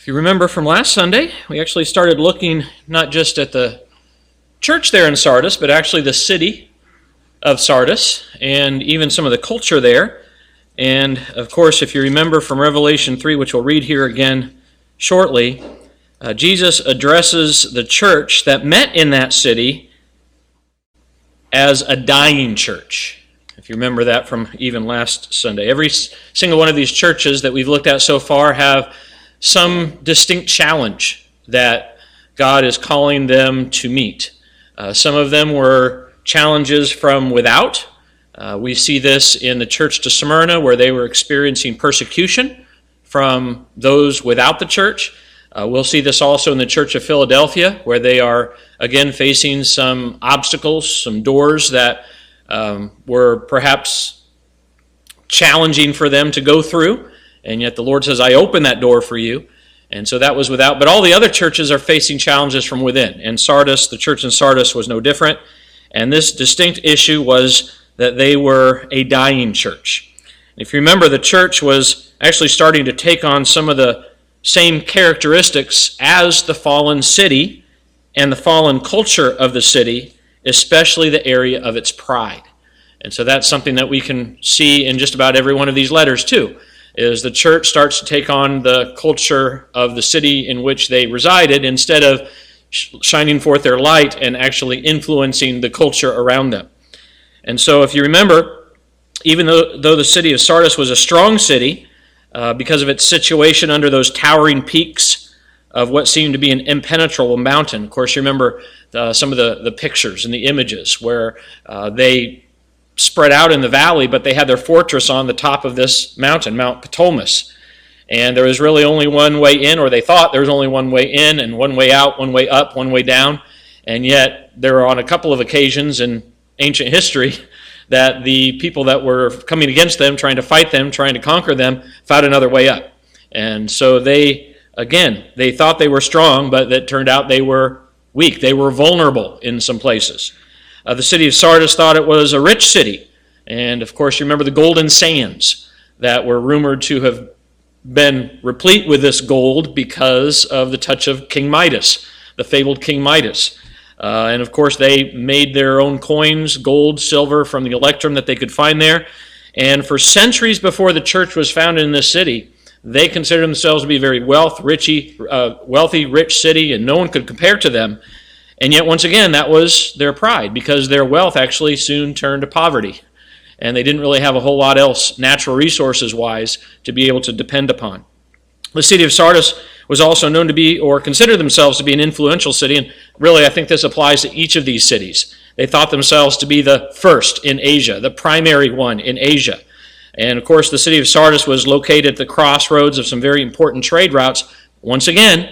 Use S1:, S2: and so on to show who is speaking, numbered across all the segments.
S1: If you remember from last Sunday, we actually started looking not just at the church there in Sardis, but actually the city of Sardis and even some of the culture there. And of course, if you remember from Revelation 3, which we'll read here again shortly, Jesus addresses the church that met in that city as a dying church. If you remember that from even last Sunday. Every single one of these churches that we've looked at so far have some distinct challenge that God is calling them to meet. Some of them were challenges from without. We see this in the church to Smyrna, where they were experiencing persecution from those without the church. We'll see this also in the church of Philadelphia, where they are, again, facing some obstacles, some doors that were perhaps challenging for them to go through. And yet the Lord says, I open that door for you. And so that was without. But all the other churches are facing challenges from within. And Sardis, the church in Sardis, was no different. And this distinct issue was that they were a dying church. If you remember, the church was actually starting to take on some of the same characteristics as the fallen city and the fallen culture of the city, especially the area of its pride. And so that's something that we can see in just about every one of these letters too, is the church starts to take on the culture of the city in which they resided instead of shining forth their light and actually influencing the culture around them. And so if you remember, even though the city of Sardis was a strong city, because of its situation under those towering peaks of what seemed to be an impenetrable mountain. Of course, you remember some of the pictures and the images where they spread out in the valley, but they had their fortress on the top of this mountain, Mount Ptolemais. And there was really only one way in, or they thought there was only one way in and one way out, one way up, one way down. And yet there were on a couple of occasions in ancient history that the people that were coming against them, trying to fight them, trying to conquer them, found another way up. And so they thought they were strong, but it turned out they were weak. They were vulnerable in some places. The city of Sardis thought it was a rich city. And of course, you remember the golden sands that were rumored to have been replete with this gold because of the touch of King Midas, the fabled King Midas. And of course, they made their own coins, gold, silver, from the electrum that they could find there. And for centuries before the church was founded in this city, they considered themselves to be a very wealthy, rich city, and no one could compare to them. And yet, once again, that was their pride, because their wealth actually soon turned to poverty. And they didn't really have a whole lot else, natural resources-wise, to be able to depend upon. The city of Sardis was also known to be, or considered themselves to be, an influential city. And really, I think this applies to each of these cities. They thought themselves to be the first in Asia, the primary one in Asia. And of course, the city of Sardis was located at the crossroads of some very important trade routes. Once again,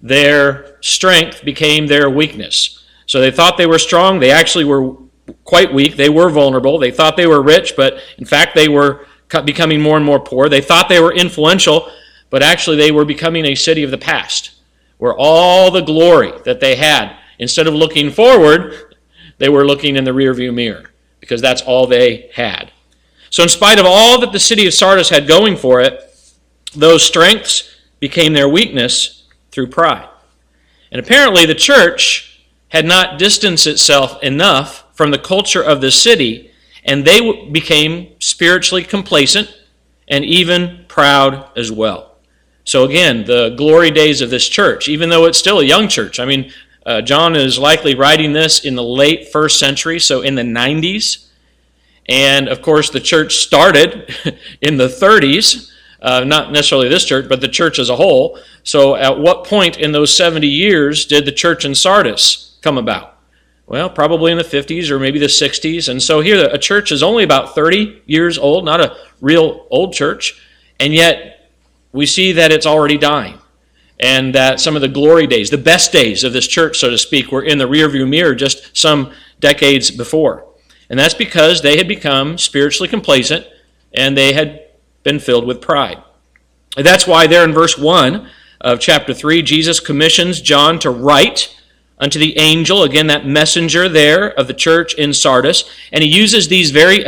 S1: their strength became their weakness. So they thought they were strong. They actually were quite weak. They were vulnerable. They thought they were rich, but in fact, they were becoming more and more poor. They thought they were influential, but actually they were becoming a city of the past, where all the glory that they had, instead of looking forward, they were looking in the rearview mirror, because that's all they had. So in spite of all that the city of Sardis had going for it, those strengths became their weakness through pride. And apparently the church had not distanced itself enough from the culture of the city, and they became spiritually complacent and even proud as well. So again, the glory days of this church, even though it's still a young church. I mean, John is likely writing this in the late 1st century, so in the 90s. And of course, the church started in the 30s. Not necessarily this church, but the church as a whole. So at what point in those 70 years did the church in Sardis come about? Well, probably in the 50s or maybe the 60s. And so here a church is only about 30 years old, not a real old church. And yet we see that it's already dying. And that some of the glory days, the best days of this church, so to speak, were in the rearview mirror just some decades before. And that's because they had become spiritually complacent and they had been filled with pride. And that's why there in verse 1 of chapter 3, Jesus commissions John to write unto the angel, again that messenger there of the church in Sardis, and he uses these very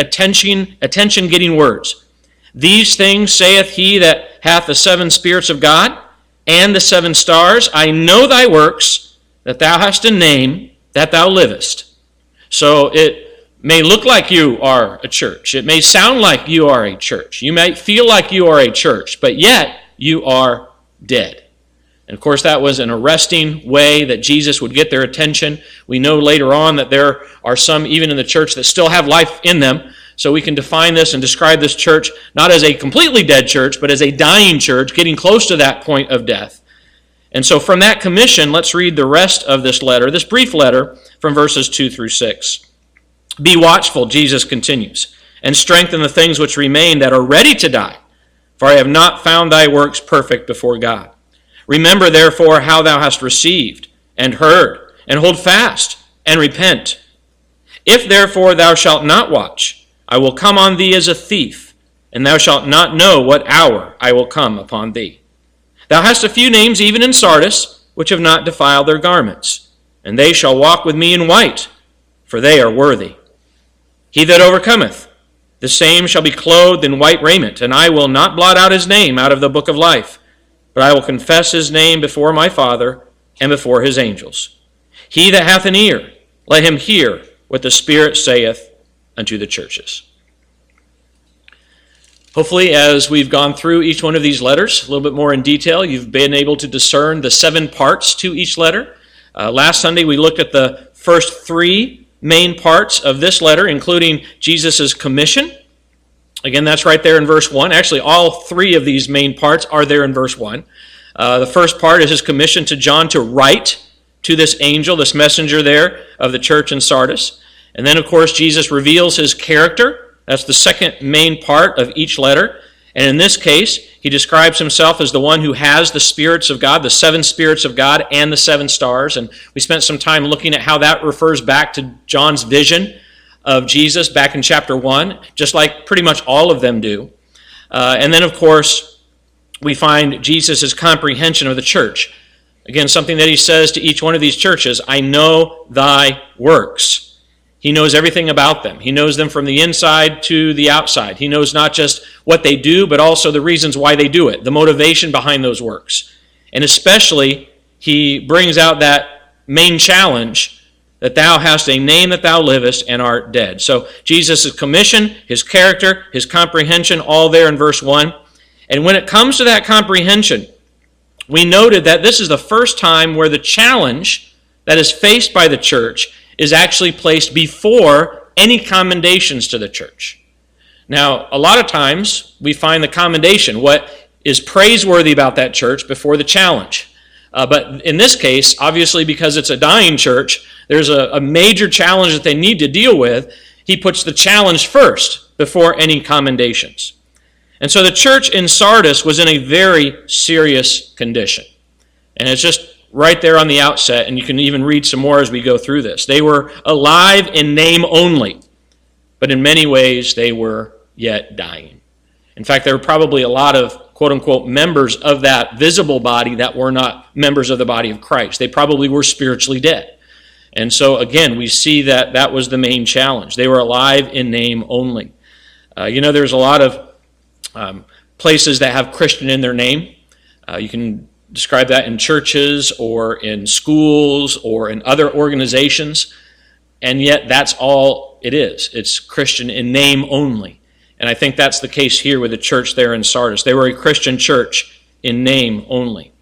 S1: attention-getting words. These things saith he that hath the 7 spirits of God, and the 7 stars. I know thy works, that thou hast a name, that thou livest. So it may look like you are a church. It may sound like you are a church. You might feel like you are a church, but yet you are dead. And of course, that was an arresting way that Jesus would get their attention. We know later on that there are some, even in the church, that still have life in them. So we can define this and describe this church not as a completely dead church, but as a dying church, getting close to that point of death. And so from that commission, let's read the rest of this letter, this brief letter from verses 2 through 6. Be watchful, Jesus continues, and strengthen the things which remain that are ready to die, for I have not found thy works perfect before God. Remember, therefore, how thou hast received and heard, and hold fast, and repent. If, therefore, thou shalt not watch, I will come on thee as a thief, and thou shalt not know what hour I will come upon thee. Thou hast a few names even in Sardis, which have not defiled their garments, and they shall walk with me in white, for they are worthy. He that overcometh, the same shall be clothed in white raiment, and I will not blot out his name out of the book of life, but I will confess his name before my Father and before his angels. He that hath an ear, let him hear what the Spirit saith unto the churches. Hopefully, as we've gone through each one of these letters a little bit more in detail, you've been able to discern the 7 parts to each letter. Last Sunday, we looked at the first 3 main parts of this letter, including Jesus' commission. Again, that's right there in verse 1. Actually, all 3 of these main parts are there in verse 1. The first part is his commission to John to write to this angel, this messenger there of the church in Sardis. And then, of course, Jesus reveals his character. That's the second main part of each letter. And in this case, he describes himself as the one who has the spirits of God, the 7 spirits of God and the 7 stars. And we spent some time looking at how that refers back to John's vision of Jesus back in chapter 1, just like pretty much all of them do. And then, of course, we find Jesus' comprehension of the church. Again, something that he says to each one of these churches, I know thy works. He knows everything about them. He knows them from the inside to the outside. He knows not just what they do, but also the reasons why they do it, the motivation behind those works. And especially, he brings out that main challenge that thou hast a name that thou livest and art dead. So Jesus' commission, his character, his comprehension, all there in verse 1. And when it comes to that comprehension, we noted that this is the first time where the challenge that is faced by the church is actually placed before any commendations to the church. Now, a lot of times we find the commendation, what is praiseworthy about that church, before the challenge. But in this case, obviously because it's a dying church, there's a major challenge that they need to deal with. He puts the challenge first before any commendations. And so the church in Sardis was in a very serious condition. And it's just right there on the outset, and you can even read some more as we go through this. They were alive in name only, but in many ways they were yet dying. In fact, there were probably a lot of quote-unquote members of that visible body that were not members of the body of Christ. They probably were spiritually dead. And so again, we see that that was the main challenge. They were alive in name only. There's a lot of places that have Christian in their name. You can describe that in churches or in schools or in other organizations, and yet that's all it is. It's Christian in name only. And I think that's the case here with the church there in Sardis. They were a Christian church in name only.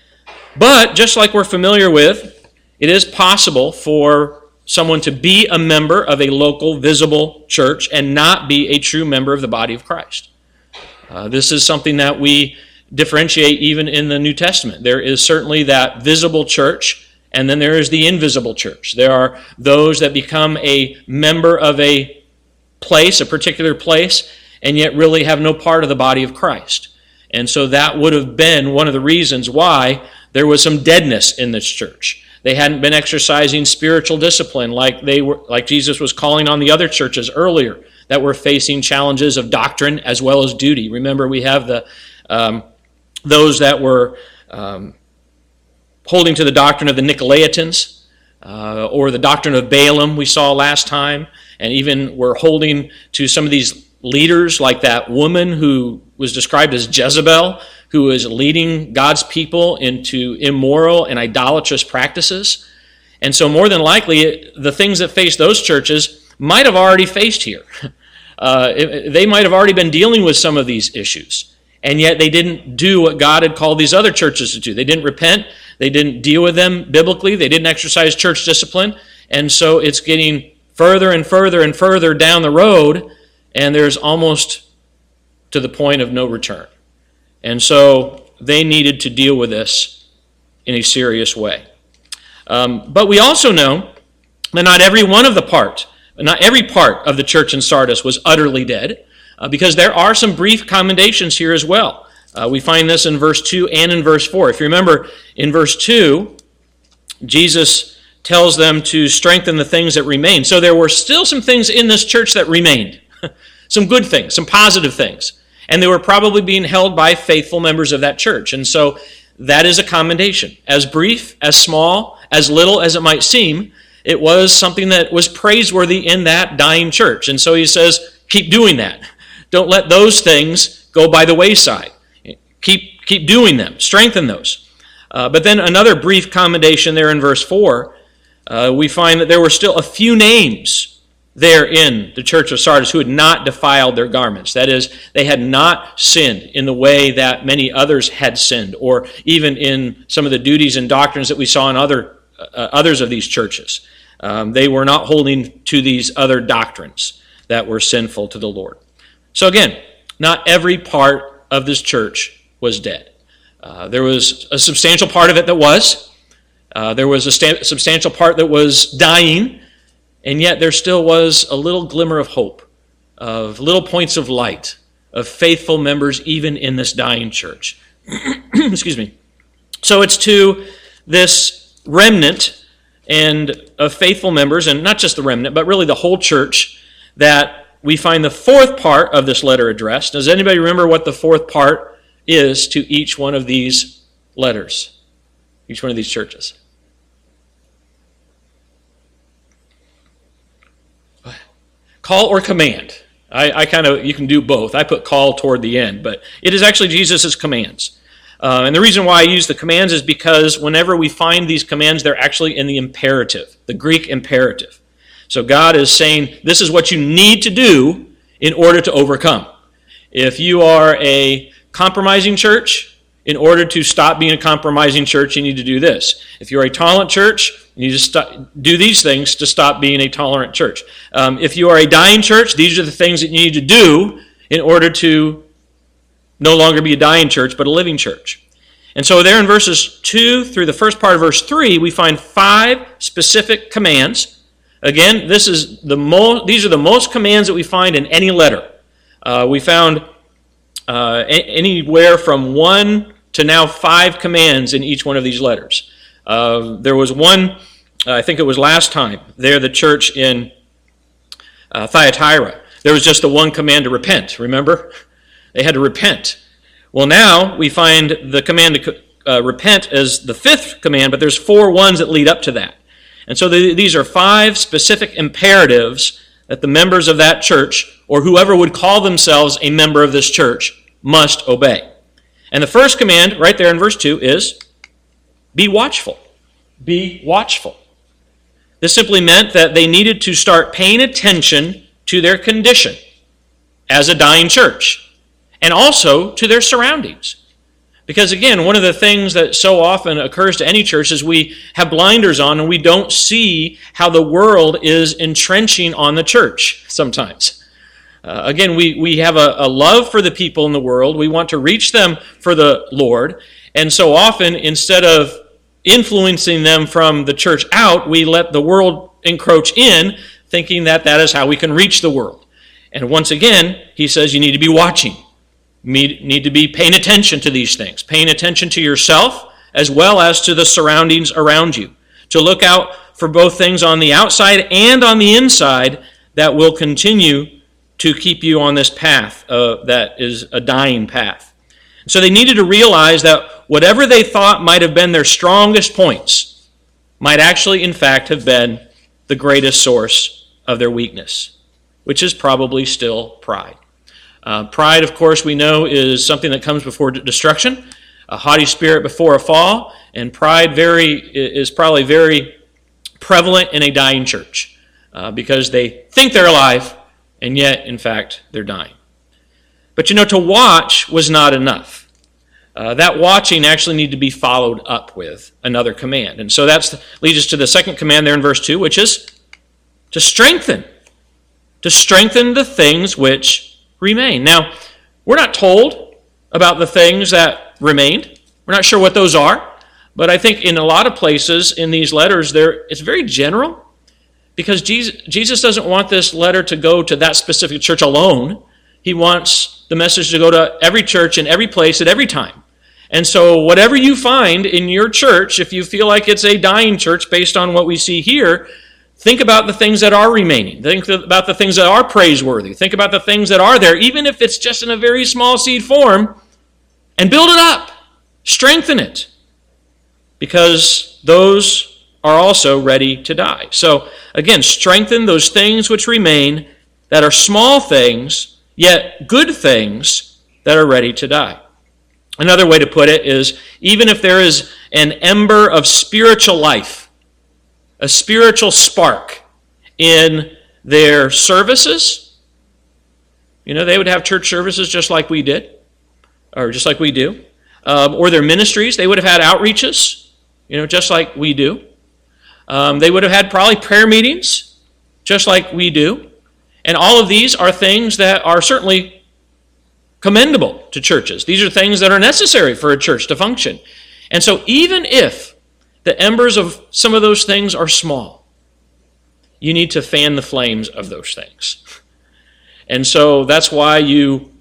S1: But just like we're familiar with, it is possible for someone to be a member of a local visible church and not be a true member of the body of Christ. This is something that we differentiate even in the New Testament. There is certainly that visible church, and then there is the invisible church. There are those that become a member of a place, a particular place, and yet really have no part of the body of Christ. And so that would have been one of the reasons why there was some deadness in this church. They hadn't been exercising spiritual discipline like Jesus was calling on the other churches earlier that were facing challenges of doctrine as well as duty. Remember, we have those that were holding to the doctrine of the Nicolaitans or the doctrine of Balaam we saw last time, and even were holding to some of these leaders like that woman who was described as Jezebel, who is leading God's people into immoral and idolatrous practices. And so more than likely, the things that face those churches might have already faced here. They might have already been dealing with some of these issues. And yet they didn't do what God had called these other churches to do. They didn't repent. They didn't deal with them biblically. They didn't exercise church discipline. And so it's getting further and further and further down the road, and there's almost to the point of no return. And so they needed to deal with this in a serious way. But we also know that not every part of the church in Sardis was utterly dead, because there are some brief commendations here as well. We find this in verse 2 and in verse 4. If you remember, in verse 2, Jesus tells them to strengthen the things that remain. So there were still some things in this church that remained. Some good things, some positive things. And they were probably being held by faithful members of that church. And so that is a commendation. As brief, as small, as little as it might seem, it was something that was praiseworthy in that dying church. And so he says, keep doing that. Don't let those things go by the wayside. Keep doing them. Strengthen those. But then another brief commendation there in verse 4, we find that there were still a few names there in the church of Sardis who had not defiled their garments. That is, they had not sinned in the way that many others had sinned, or even in some of the duties and doctrines that we saw in others of these churches. They were not holding to these other doctrines that were sinful to the Lord. So again, not every part of this church was dead. There was a substantial part of it that was. There was a substantial part that was dying, and yet there still was a little glimmer of hope, of little points of light, of faithful members even in this dying church. Excuse me. So it's to this remnant and of faithful members, and not just the remnant, but really the whole church, that we find the fourth part of this letter addressed. Does anybody remember what the fourth part is to each one of these letters, each one of these churches? Call or command? You can do both. I put call toward the end, but it is actually Jesus' commands. And the reason why I use the commands is because whenever we find these commands, they're actually in the imperative, the Greek imperative. So God is saying, this is what you need to do in order to overcome. If you are a compromising church, in order to stop being a compromising church, you need to do this. If you're a tolerant church, you need to do these things to stop being a tolerant church. If you are a dying church, these are the things that you need to do in order to no longer be a dying church, but a living church. And so there in verses 2 through the first part of verse 3, we find 5 specific commands. Again, these are the most commands that we find in any letter. We found anywhere from 1 to now 5 commands in each one of these letters. There was one, I think it was last time, there the church in Thyatira. There was just the one command to repent, remember? They had to repent. Well, now we find the command to repent as the 5th command, but there's 4 ones that lead up to that. And so these are 5 specific imperatives that the members of that church, or whoever would call themselves a member of this church, must obey. And the first command, right there in verse 2, is be watchful. Be watchful. This simply meant that they needed to start paying attention to their condition as a dying church, and also to their surroundings. Because again, one of the things that so often occurs to any church is we have blinders on and we don't see how the world is entrenching on the church sometimes. Again, we have a love for the people in the world. We want to reach them for the Lord. And so often, instead of influencing them from the church out, we let the world encroach in, thinking that that is how we can reach the world. And once again, he says you need to be watching. You need to be paying attention to these things, paying attention to yourself as well as to the surroundings around you, to look out for both things on the outside and on the inside that will continue to keep you on this path that is a dying path. So they needed to realize that whatever they thought might have been their strongest points might actually, in fact, have been the greatest source of their weakness, which is probably still pride. Pride, of course, we know is something that comes before destruction, a haughty spirit before a fall, and pride is probably very prevalent in a dying church because they think they're alive, and yet, in fact, they're dying. But to watch was not enough. That watching actually needed to be followed up with another command. And so that leads us to the second command there in verse 2, which is to strengthen. To strengthen the things which remain. Now, we're not told about the things that remained. We're not sure what those are. But I think in a lot of places in these letters, it's very general. Because Jesus doesn't want this letter to go to that specific church alone. He wants the message to go to every church in every place at every time. And so whatever you find in your church, if you feel like it's a dying church based on what we see here, think about the things that are remaining. Think about the things that are praiseworthy. Think about the things that are there, even if it's just in a very small seed form, and build it up. Strengthen it. Because those are also ready to die. So again, strengthen those things which remain that are small things, yet good things that are ready to die. Another way to put it is, even if there is an ember of spiritual life, a spiritual spark in their services, they would have church services just like we did, or just like we do, or their ministries, they would have had outreaches, just like we do. They would have had probably prayer meetings, just like we do. And all of these are things that are certainly commendable to churches. These are things that are necessary for a church to function. And so even if the embers of some of those things are small, you need to fan the flames of those things. And so that's why you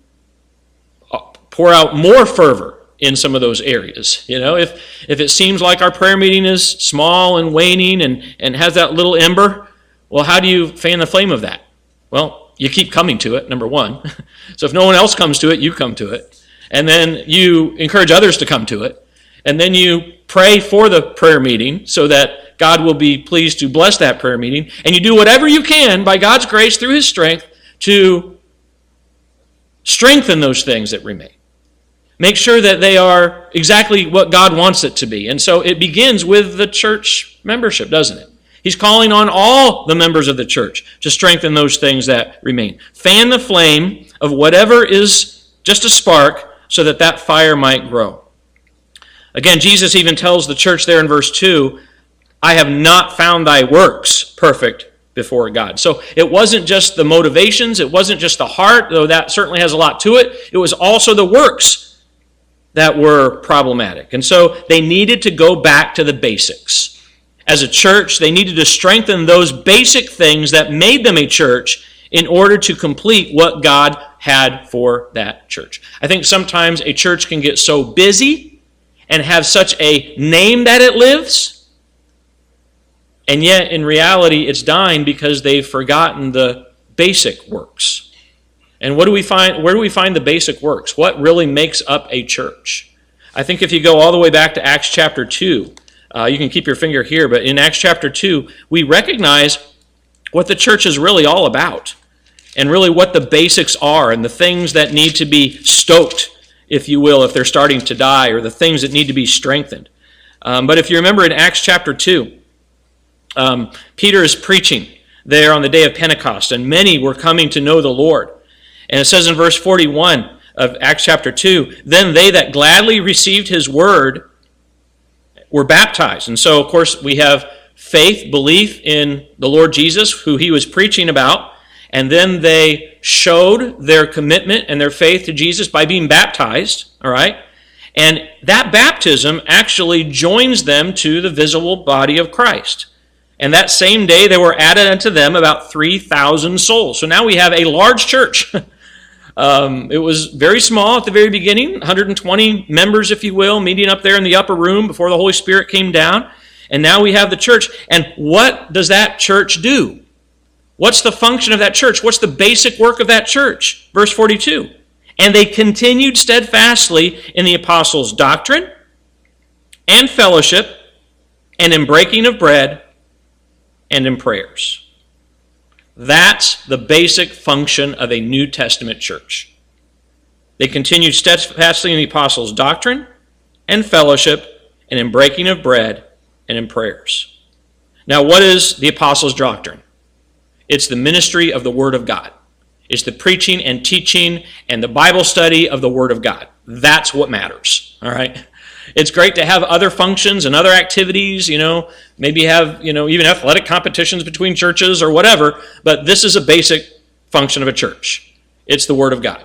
S1: pour out more fervor in some of those areas. If it seems like our prayer meeting is small and waning and has that little ember, well, how do you fan the flame of that? Well, you keep coming to it, number one. So if no one else comes to it, you come to it. And then you encourage others to come to it. And then you pray for the prayer meeting so that God will be pleased to bless that prayer meeting. And you do whatever you can by God's grace through His strength to strengthen those things that remain. Make sure that they are exactly what God wants it to be. And so it begins with the church membership, doesn't it? He's calling on all the members of the church to strengthen those things that remain. Fan the flame of whatever is just a spark so that that fire might grow. Again, Jesus even tells the church there in verse 2, I have not found thy works perfect before God. So it wasn't just the motivations, it wasn't just the heart, though that certainly has a lot to it. It was also the works that were problematic. And so they needed to go back to the basics. As a church, they needed to strengthen those basic things that made them a church in order to complete what God had for that church. I think sometimes a church can get so busy and have such a name that it lives, and yet in reality it's dying because they've forgotten the basic works. And what do we find? Where do we find the basic works? What really makes up a church? I think if you go all the way back to Acts chapter 2, you can keep your finger here, but in Acts chapter 2, we recognize what the church is really all about and really what the basics are and the things that need to be stoked, if you will, if they're starting to die, or the things that need to be strengthened. But if you remember in Acts chapter 2, Peter is preaching there on the day of Pentecost, and many were coming to know the Lord. And it says in verse 41 of Acts chapter 2, then they that gladly received his word were baptized. And so, of course, we have faith, belief in the Lord Jesus, who he was preaching about, and then they showed their commitment and their faith to Jesus by being baptized, all right? And that baptism actually joins them to the visible body of Christ. And that same day, there were added unto them about 3,000 souls. So now we have a large church. It was very small at the very beginning, 120 members, if you will, meeting up there in the upper room before the Holy Spirit came down. And now we have the church. And what does that church do? What's the function of that church? What's the basic work of that church? Verse 42. And they continued steadfastly in the apostles' doctrine and fellowship and in breaking of bread and in prayers. That's the basic function of a New Testament church. They continued steadfastly in the apostles' doctrine and fellowship, and in breaking of bread, and in prayers. Now, what is the apostles' doctrine? It's the ministry of the Word of God. It's the preaching and teaching and the Bible study of the Word of God. That's what matters, all right? It's great to have other functions and other activities, maybe have, even athletic competitions between churches or whatever, but this is a basic function of a church. It's the Word of God.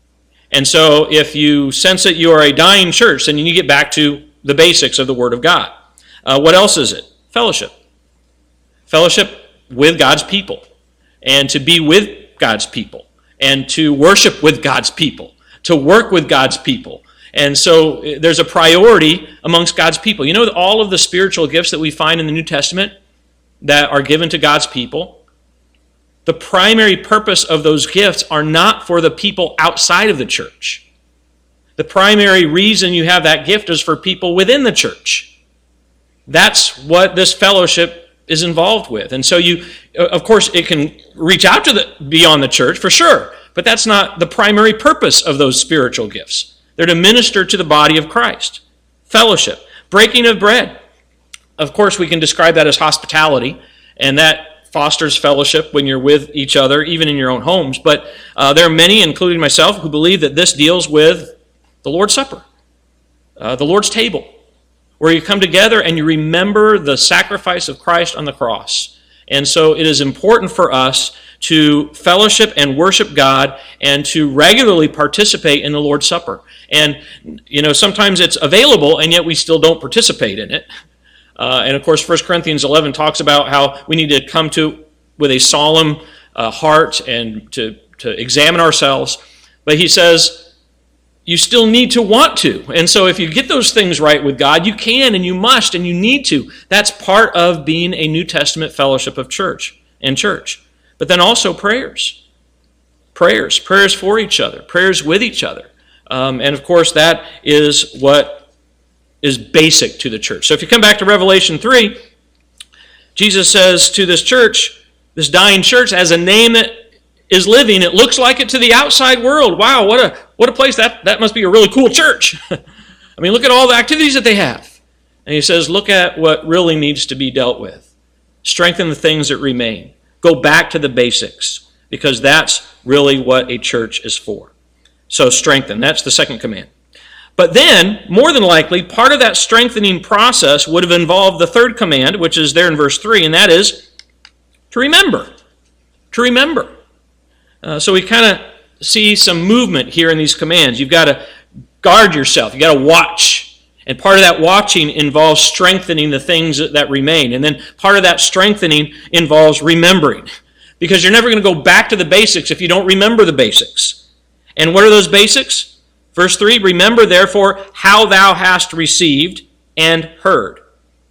S1: And so if you sense that you are a dying church, then you need to get back to the basics of the Word of God. What else is it? Fellowship. Fellowship with God's people, and to be with God's people, and to worship with God's people, to work with God's people. And so there's a priority amongst God's people. All of the spiritual gifts that we find in the New Testament that are given to God's people, the primary purpose of those gifts are not for the people outside of the church. The primary reason you have that gift is for people within the church. That's what this fellowship is involved with. And so of course, it can reach out to beyond the church, for sure, but that's not the primary purpose of those spiritual gifts. They're to minister to the body of Christ. Fellowship. Breaking of bread. Of course, we can describe that as hospitality, and that fosters fellowship when you're with each other, even in your own homes. But there are many, including myself, who believe that this deals with the Lord's Supper, the Lord's table, where you come together and you remember the sacrifice of Christ on the cross. And so it is important for us to fellowship and worship God and to regularly participate in the Lord's Supper. And, sometimes it's available and yet we still don't participate in it. And of course, 1 Corinthians 11 talks about how we need to come to with a solemn heart and to examine ourselves. But he says, you still need to want to. And so if you get those things right with God, you can and you must and you need to. That's part of being a New Testament fellowship of church. But then also prayers. Prayers for each other. Prayers with each other. And of course, that is what is basic to the church. So if you come back to Revelation 3, Jesus says to this church, this dying church, as a name that is living, it looks like it to the outside world. Wow, what a place. That must be a really cool church. I mean, look at all the activities that they have. And he says, look at what really needs to be dealt with. Strengthen the things that remain. Go back to the basics, because that's really what a church is for. So strengthen. That's the second command. But then, more than likely, part of that strengthening process would have involved the third command, which is there in verse 3, and that is to remember. To remember. So we kind of see some movement here in these commands. You've got to guard yourself. You've got to watch. And part of that watching involves strengthening the things that remain. And then part of that strengthening involves remembering. Because you're never going to go back to the basics if you don't remember the basics. And what are those basics? Verse 3, remember therefore how thou hast received and heard.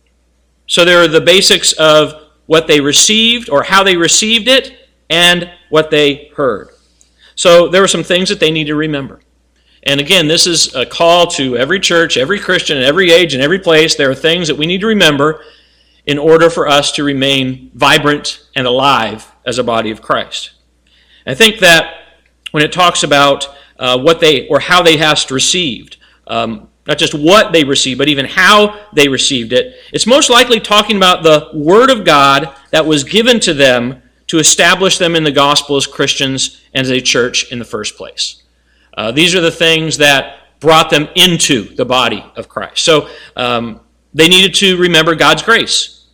S1: So there are the basics of what they received or how they received it and what they heard. So there were some things that they need to remember. And again, this is a call to every church, every Christian, in every age, in every place. There are things that we need to remember in order for us to remain vibrant and alive as a body of Christ. I think that when it talks about what they or how they hast received, not just what they received, but even how they received it, it's most likely talking about the Word of God that was given to them to establish them in the gospel as Christians and as a church in the first place. These are the things that brought them into the body of Christ. So they needed to remember God's grace,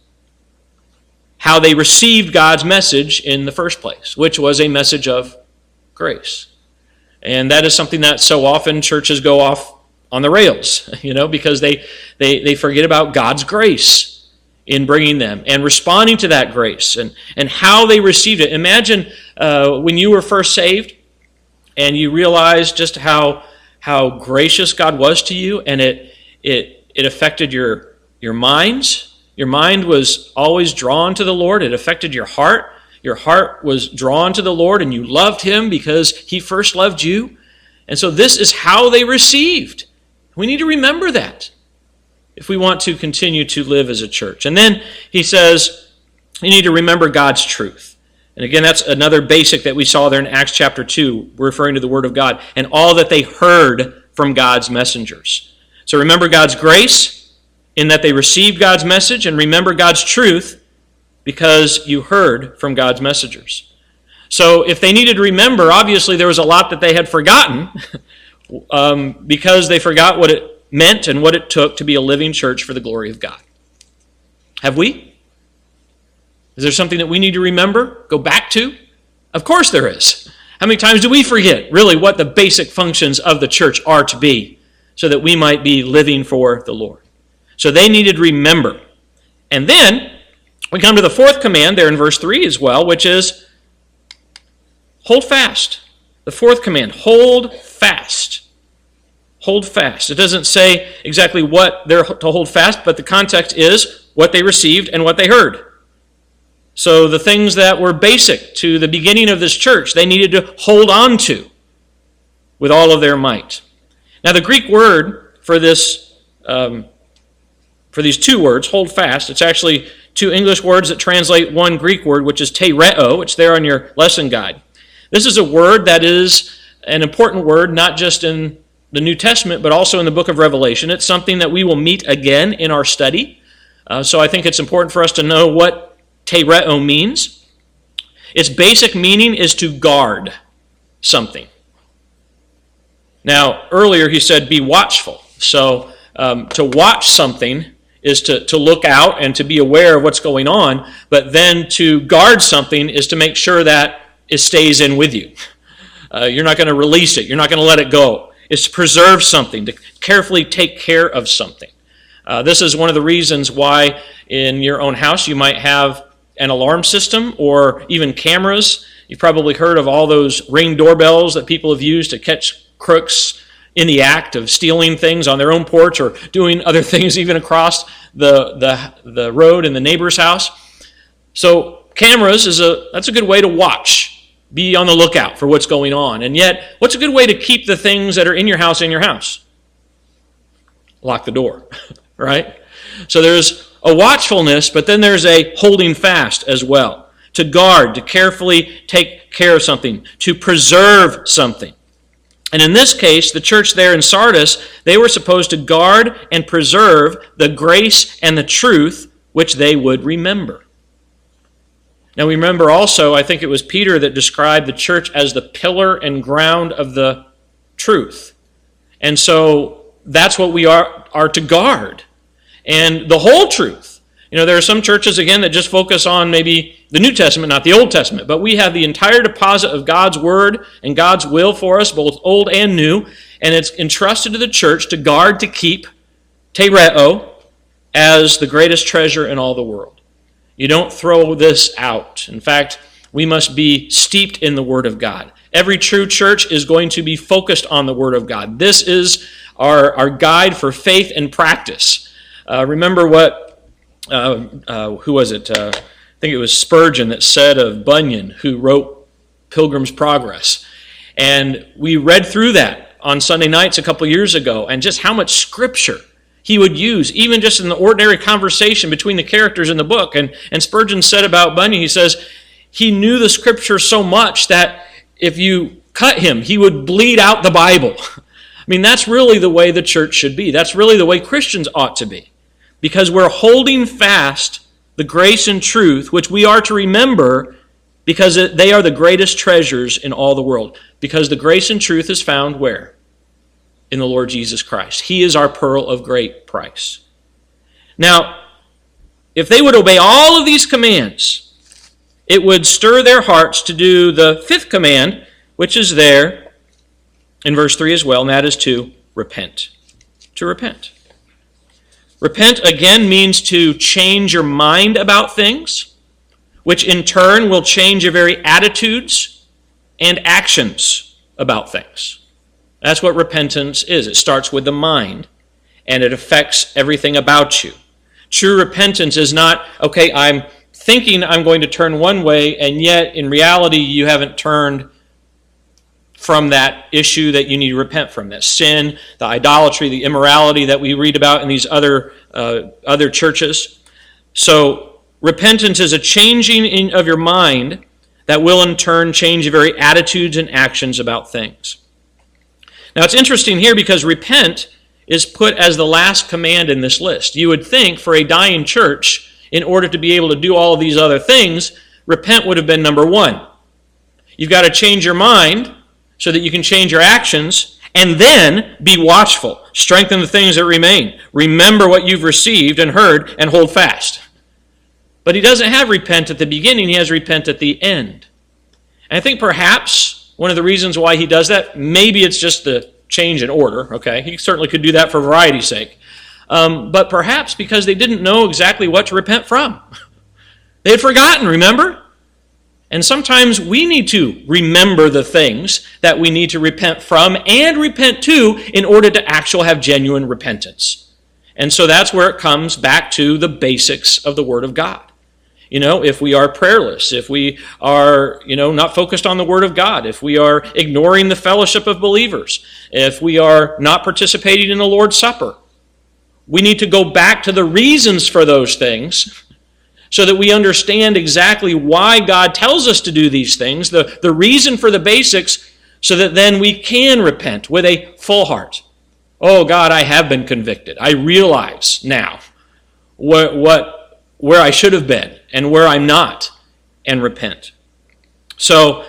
S1: how they received God's message in the first place, which was a message of grace. And that is something that so often churches go off on the rails, because they forget about God's grace in bringing them and responding to that grace and how they received it. Imagine when you were first saved and you realized just how gracious God was to you, and it affected your minds. Your mind was always drawn to the Lord. It affected your heart. Your heart was drawn to the Lord, and you loved Him because He first loved you. And so this is how they received. We need to remember that if we want to continue to live as a church. And then he says, you need to remember God's truth. And again, that's another basic that we saw there in Acts chapter 2, referring to the Word of God, and all that they heard from God's messengers. So remember God's grace in that they received God's message, and remember God's truth because you heard from God's messengers. So if they needed to remember, obviously there was a lot that they had forgotten because they forgot what it meant and what it took to be a living church for the glory of God. Have we? Is there something that we need to remember, go back to? Of course there is. How many times do we forget really what the basic functions of the church are to be so that we might be living for the Lord? So they needed to remember. And then we come to the fourth command there in verse 3 as well, which is hold fast. The fourth command, hold fast. Hold fast. It doesn't say exactly what they're to hold fast, but the context is what they received and what they heard. So the things that were basic to the beginning of this church, they needed to hold on to with all of their might. Now the Greek word for this, for these two words, hold fast, it's actually two English words that translate one Greek word, which is tereo. It's there on your lesson guide. This is a word that is an important word, not just in the New Testament, but also in the book of Revelation. It's something that we will meet again in our study. So I think it's important for us to know what tereo means. Its basic meaning is to guard something. Now, earlier he said be watchful. So to watch something is to look out and to be aware of what's going on, but then to guard something is to make sure that it stays in with you. You're not going to release it. You're not going to let it go. It's to preserve something, to carefully take care of something. This is one of the reasons why in your own house you might have an alarm system or even cameras. You've probably heard of all those Ring doorbells that people have used to catch crooks in the act of stealing things on their own porch or doing other things even across the road in the neighbor's house. So cameras, that's a good way to watch. Be on the lookout for what's going on. And yet, what's a good way to keep the things that are in your house? Lock the door, right? So there's a watchfulness, but then there's a holding fast as well. To guard, to carefully take care of something, to preserve something. And in this case, the church there in Sardis, they were supposed to guard and preserve the grace and the truth which they would remember. Now we remember also, I think it was Peter that described the church as the pillar and ground of the truth. And so that's what we are to guard. And the whole truth. You know, there are some churches, again, that just focus on maybe the New Testament, not the Old Testament. But we have the entire deposit of God's Word and God's will for us, both old and new. And it's entrusted to the church to guard, to keep, tereo, as the greatest treasure in all the world. You don't throw this out. In fact, we must be steeped in the Word of God. Every true church is going to be focused on the Word of God. This is our guide for faith and practice. Remember what, who was it? I think it was Spurgeon that said of Bunyan, who wrote Pilgrim's Progress. And we read through that on Sunday nights a couple years ago, and just how much Scripture he would use, even just in the ordinary conversation between the characters in the book. And Spurgeon said about Bunyan, he says, he knew the Scripture so much that if you cut him, he would bleed out the Bible. I mean, that's really the way the church should be. That's really the way Christians ought to be. Because we're holding fast the grace and truth, which we are to remember because they are the greatest treasures in all the world. Because the grace and truth is found where? In the Lord Jesus Christ. He is our pearl of great price. Now, if they would obey all of these commands, it would stir their hearts to do the fifth command, which is there in verse 3 as well, and that is to repent. To repent. Repent, again, means to change your mind about things, which in turn will change your very attitudes and actions about things. That's what repentance is. It starts with the mind, and it affects everything about you. True repentance is not, okay, I'm thinking I'm going to turn one way, and yet in reality you haven't turned from that issue that you need to repent from. That sin, the idolatry, the immorality that we read about in these other churches. So repentance is a changing of your mind that will in turn change your very attitudes and actions about things. Now it's interesting here because repent is put as the last command in this list. You would think for a dying church, in order to be able to do all of these other things, repent would have been number one. You've got to change your mind so that you can change your actions, and then be watchful. Strengthen the things that remain. Remember what you've received and heard, and hold fast. But he doesn't have repent at the beginning, he has repent at the end. And I think perhaps one of the reasons why he does that, maybe it's just the change in order, okay? He certainly could do that for variety's sake. But perhaps because they didn't know exactly what to repent from. They had forgotten, remember? And sometimes we need to remember the things that we need to repent from and repent to in order to actually have genuine repentance. And so that's where it comes back to the basics of the Word of God. You know, if we are prayerless, if we are, not focused on the Word of God, if we are ignoring the fellowship of believers, if we are not participating in the Lord's Supper, we need to go back to the reasons for those things so that we understand exactly why God tells us to do these things, the reason for the basics, so that then we can repent with a full heart. Oh God, I have been convicted. I realize now where I should have been and where I'm not, and repent. So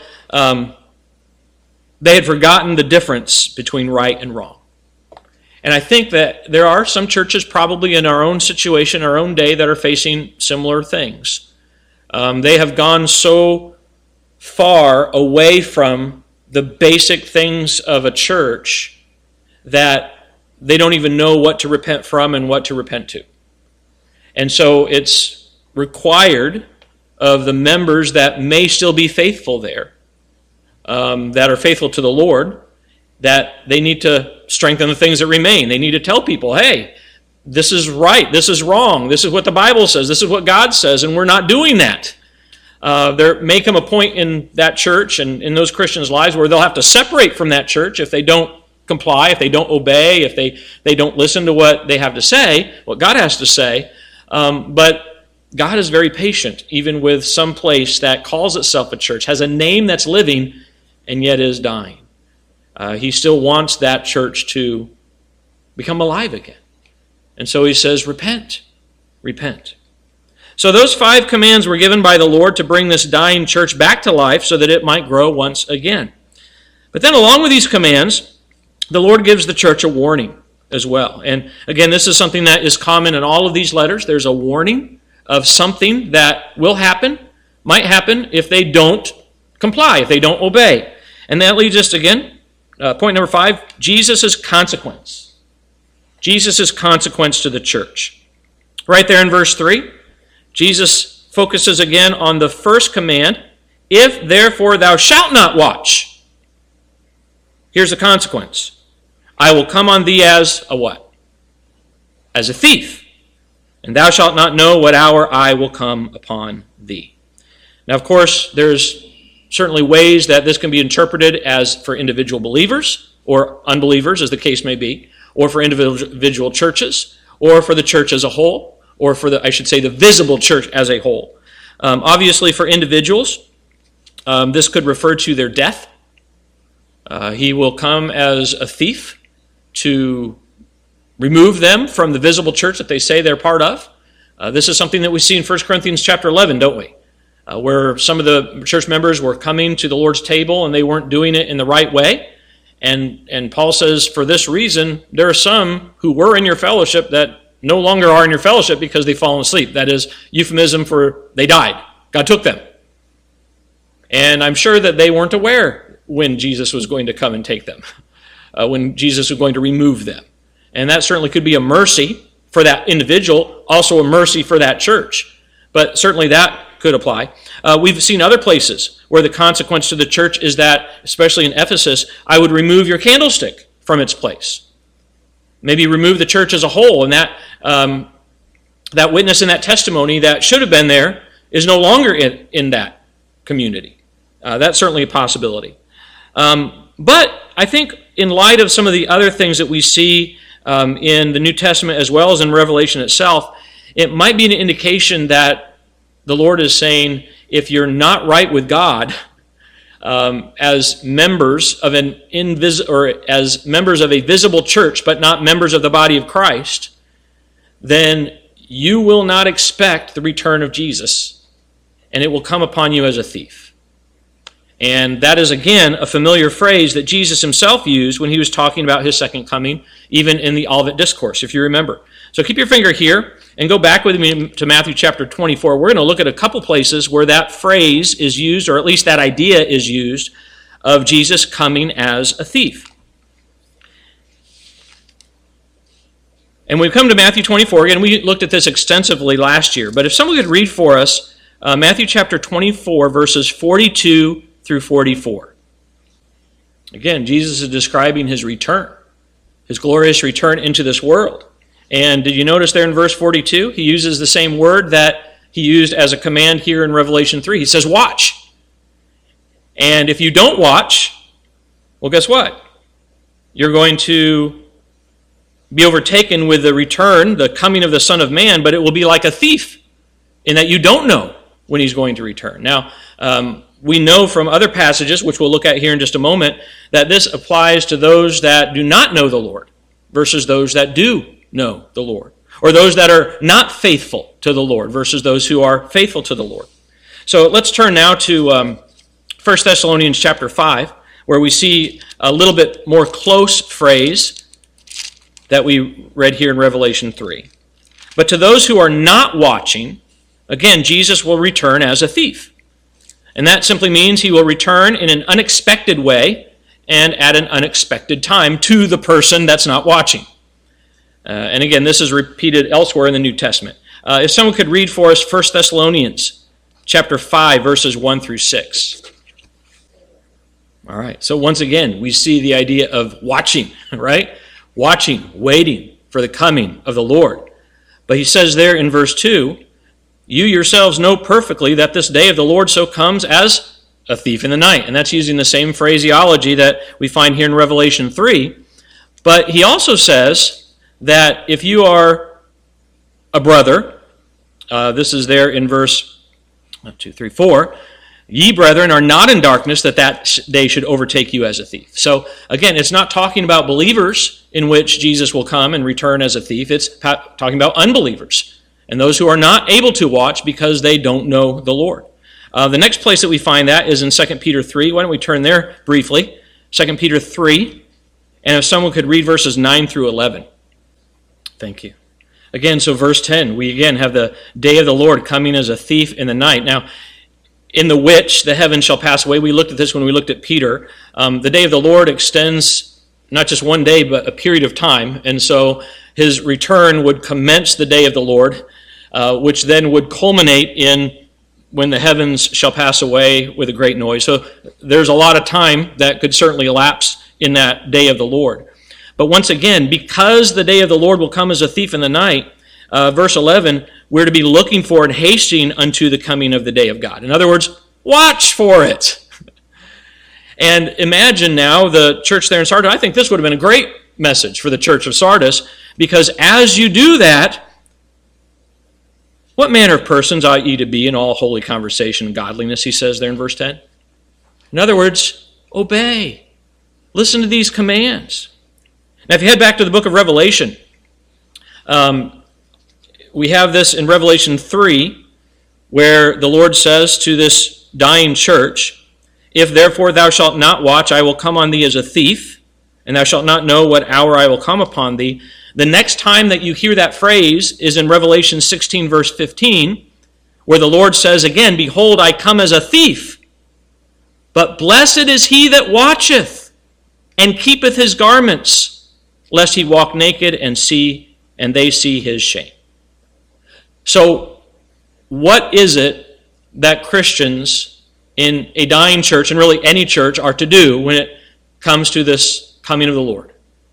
S1: they had forgotten the difference between right and wrong. And I think that there are some churches probably in our own situation, our own day, that are facing similar things. They have gone so far away from the basic things of a church that they don't even know what to repent from and what to repent to. And so it's required of the members that may still be faithful there, that are faithful to the Lord, that they need to strengthen the things that remain. They need to tell people, hey, this is right, this is wrong, this is what the Bible says, this is what God says, and we're not doing that. There may come a point in that church and in those Christians' lives where they'll have to separate from that church if they don't comply, if they don't obey, if they don't listen to what they have to say, what God has to say. But God is very patient, even with some place that calls itself a church, has a name that's living, and yet is dying. He still wants that church to become alive again. And so he says, repent, repent. So those 5 commands were given by the Lord to bring this dying church back to life so that it might grow once again. But then along with these commands, the Lord gives the church a warning as well. And again, this is something that is common in all of these letters. There's a warning of something that will happen, might happen if they don't comply, if they don't obey. And that leads us again, point number 5, Jesus' consequence. Jesus' consequence to the church. Right there in verse 3, Jesus focuses again on the first command, if therefore thou shalt not watch. Here's the consequence. I will come on thee as a what? As a thief. And thou shalt not know what hour I will come upon thee. Now, of course, there's certainly ways that this can be interpreted as for individual believers or unbelievers, as the case may be, or for individual churches, or for the church as a whole, or for the visible church as a whole. Obviously, for individuals, this could refer to their death. He will come as a thief to remove them from the visible church that they say they're part of. This is something that we see in 1 Corinthians chapter 11, don't we? Where some of the church members were coming to the Lord's table and they weren't doing it in the right way. And Paul says, for this reason, there are some who were in your fellowship that no longer are in your fellowship because they've fallen asleep. That is euphemism for they died. God took them. And I'm sure that they weren't aware when Jesus was going to come and take them, when Jesus was going to remove them. And that certainly could be a mercy for that individual, also a mercy for that church. But certainly that could apply. We've seen other places where the consequence to the church is that, especially in Ephesus, I would remove your candlestick from its place. Maybe remove the church as a whole, and that witness and that testimony that should have been there is no longer in that community. That's certainly a possibility. But I think in light of some of the other things that we see in the New Testament as well as in Revelation itself, it might be an indication that the Lord is saying, if you're not right with God as members of as members of a visible church, but not members of the body of Christ, then you will not expect the return of Jesus, and it will come upon you as a thief. And that is, again, a familiar phrase that Jesus himself used when he was talking about his second coming, even in the Olivet Discourse, if you remember. So keep your finger here and go back with me to Matthew chapter 24. We're going to look at a couple places where that phrase is used, or at least that idea is used, of Jesus coming as a thief. And we've come to Matthew 24. Again, we looked at this extensively last year. But if someone could read for us Matthew chapter 24, verses 42 through 44. Again, Jesus is describing his return, his glorious return into this world. And did you notice there in verse 42, he uses the same word that he used as a command here in Revelation 3. He says, watch. And if you don't watch, well, guess what? You're going to be overtaken with the return, the coming of the Son of Man, but it will be like a thief in that you don't know when he's going to return. Now, we know from other passages, which we'll look at here in just a moment, that this applies to those that do not know the Lord versus those that do know the Lord, or those that are not faithful to the Lord versus those who are faithful to the Lord. So let's turn now to 1 Thessalonians chapter 5, where we see a little bit more close phrase that we read here in Revelation 3. But to those who are not watching, again, Jesus will return as a thief. And that simply means he will return in an unexpected way and at an unexpected time to the person that's not watching. And again, this is repeated elsewhere in the New Testament. If someone could read for us 1 Thessalonians chapter 5, verses 1 through 6. All right, so once again, we see the idea of watching, right? Watching, waiting for the coming of the Lord. But he says there in verse 2, you yourselves know perfectly that this day of the Lord so comes as a thief in the night. And that's using the same phraseology that we find here in Revelation 3. But he also says that if you are a brother, this is there in verse 4, ye brethren are not in darkness that day should overtake you as a thief. So again, it's not talking about believers in which Jesus will come and return as a thief. It's talking about unbelievers and those who are not able to watch because they don't know the Lord. The next place that we find that is in 2 Peter 3. Why don't we turn there briefly? 2 Peter 3. And if someone could read verses 9 through 11. Thank you. Again, so verse 10, we again have the day of the Lord coming as a thief in the night. Now, in the which the heavens shall pass away. We looked at this when we looked at Peter. The day of the Lord extends not just one day, but a period of time. And so his return would commence the day of the Lord, which then would culminate in when the heavens shall pass away with a great noise. So there's a lot of time that could certainly elapse in that day of the Lord. But once again, because the day of the Lord will come as a thief in the night, verse 11, we're to be looking for and hasting unto the coming of the day of God. In other words, watch for it. And imagine now the church there in Sardis. I think this would have been a great message for the church of Sardis, because as you do that, what manner of persons ought ye to be in all holy conversation and godliness, he says there in verse 10. In other words, obey. Listen to these commands. Now, if you head back to the book of Revelation, we have this in Revelation 3, where the Lord says to this dying church, if therefore thou shalt not watch, I will come on thee as a thief, and thou shalt not know what hour I will come upon thee. The next time that you hear that phrase is in Revelation 16, verse 15, where the Lord says again, behold, I come as a thief. But blessed is he that watcheth, and keepeth his garments, lest he walk naked and they see his shame. So, what is it that Christians in a dying church, and really any church, are to do when it comes to this coming of the Lord?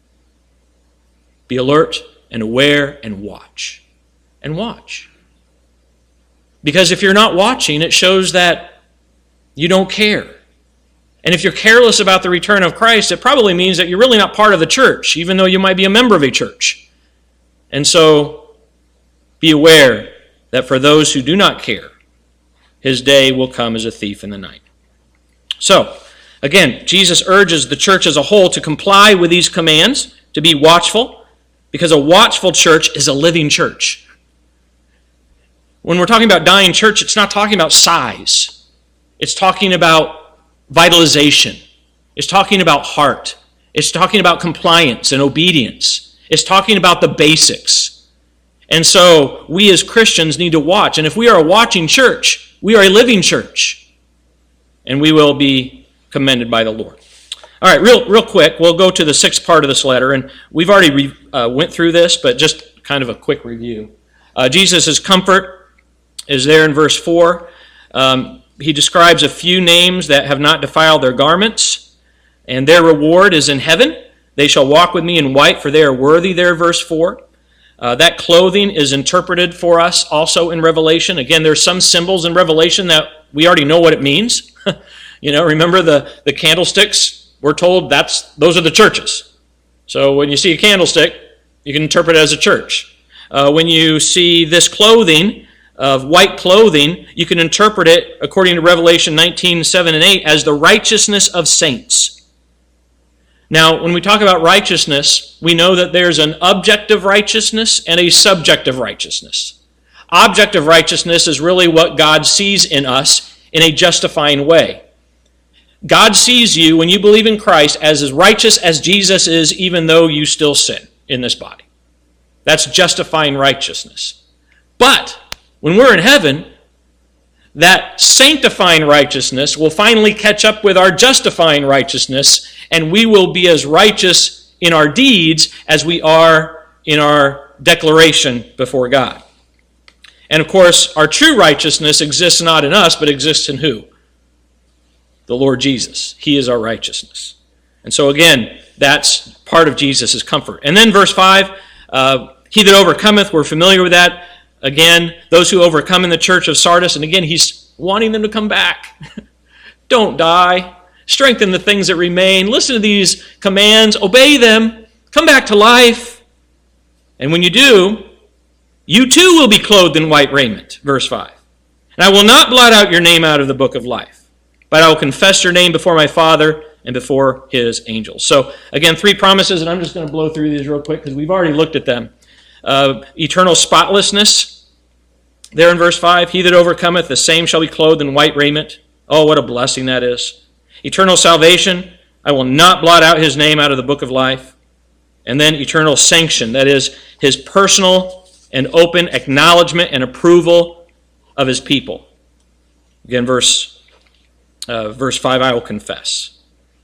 S1: Be alert and aware and watch. And watch. Because if you're not watching, it shows that you don't care. And if you're careless about the return of Christ, it probably means that you're really not part of the church, even though you might be a member of a church. And so, be aware that for those who do not care, his day will come as a thief in the night. So, again, Jesus urges the church as a whole to comply with these commands, to be watchful, because a watchful church is a living church. When we're talking about dying church, it's not talking about size. It's talking about vitalization. It's talking about heart. It's talking about compliance and obedience. It's talking about the basics. And so we as Christians need to watch. And if we are a watching church, we are a living church. And we will be commended by the Lord. All right, real quick, we'll go to the sixth part of this letter. And we've already went through this, but just kind of a quick review. Jesus' comfort is there in verse 4. He describes a few names that have not defiled their garments, and their reward is in heaven. They shall walk with me in white, for they are worthy, there, verse 4. That clothing is interpreted for us also in Revelation. Again, there's some symbols in Revelation that we already know what it means. Remember the candlesticks? We're told those are the churches. So when you see a candlestick, you can interpret it as a church. When you see this clothing, of white clothing, you can interpret it, according to Revelation 19, 7 and 8, as the righteousness of saints. Now, when we talk about righteousness, we know that there's an objective righteousness and a subjective righteousness. Objective righteousness is really what God sees in us in a justifying way. God sees you, when you believe in Christ, as righteous as Jesus is, even though you still sin in this body. That's justifying righteousness. But when we're in heaven, that sanctifying righteousness will finally catch up with our justifying righteousness, and we will be as righteous in our deeds as we are in our declaration before God. And of course, our true righteousness exists not in us, but exists in who? The Lord Jesus. He is our righteousness. And so again, that's part of Jesus' comfort. And then verse 5, he that overcometh, we're familiar with that. Again, those who overcome in the church of Sardis, and again, he's wanting them to come back. Don't die. Strengthen the things that remain. Listen to these commands. Obey them. Come back to life. And when you do, you too will be clothed in white raiment. Verse 5. And I will not blot out your name out of the book of life, but I will confess your name before my Father and before his angels. So, again, 3 promises, and I'm just going to blow through these real quick because we've already looked at them. Eternal spotlessness, there in verse 5. He that overcometh, the same shall be clothed in white raiment. Oh, what a blessing that is. Eternal salvation, I will not blot out his name out of the book of life. And then eternal sanction, that is his personal and open acknowledgement and approval of his people. Again, verse 5, I will confess.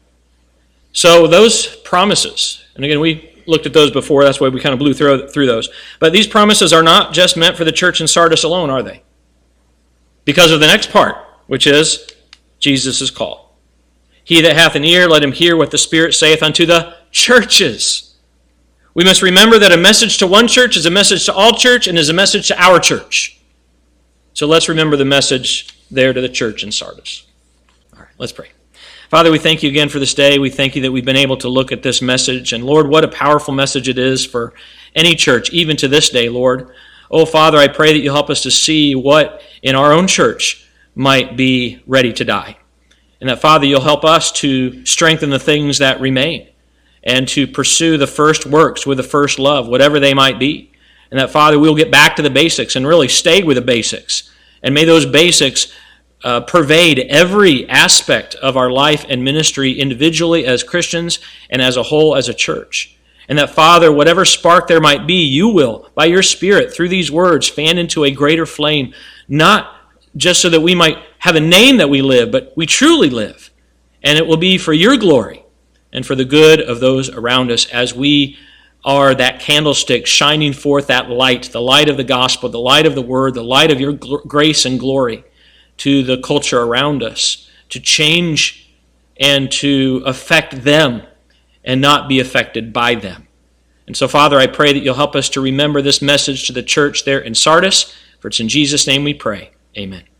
S1: So those promises, and again, we looked at those before, that's why we kind of blew through those. But these promises are not just meant for the church in Sardis alone, are they? Because of the next part, which is Jesus' call. He that hath an ear, let him hear what the Spirit saith unto the churches. We must remember that a message to one church is a message to all church and is a message to our church. So let's remember the message there to the church in Sardis. All right, let's pray. Father, we thank you again for this day. We thank you that we've been able to look at this message. And Lord, what a powerful message it is for any church, even to this day, Lord. Oh, Father, I pray that you'll help us to see what in our own church might be ready to die. And that, Father, you'll help us to strengthen the things that remain and to pursue the first works with the first love, whatever they might be. And that, Father, we'll get back to the basics and really stay with the basics. And may those basics pervade every aspect of our life and ministry individually as Christians and as a whole as a church. And that, Father, whatever spark there might be, you will, by your Spirit, through these words, fan into a greater flame, not just so that we might have a name that we live, but we truly live. And it will be for your glory and for the good of those around us as we are that candlestick shining forth that light, the light of the gospel, the light of the word, the light of your grace and glory to the culture around us, to change and to affect them and not be affected by them. And so, Father, I pray that you'll help us to remember this message to the church there in Sardis, for it's in Jesus' name we pray. Amen.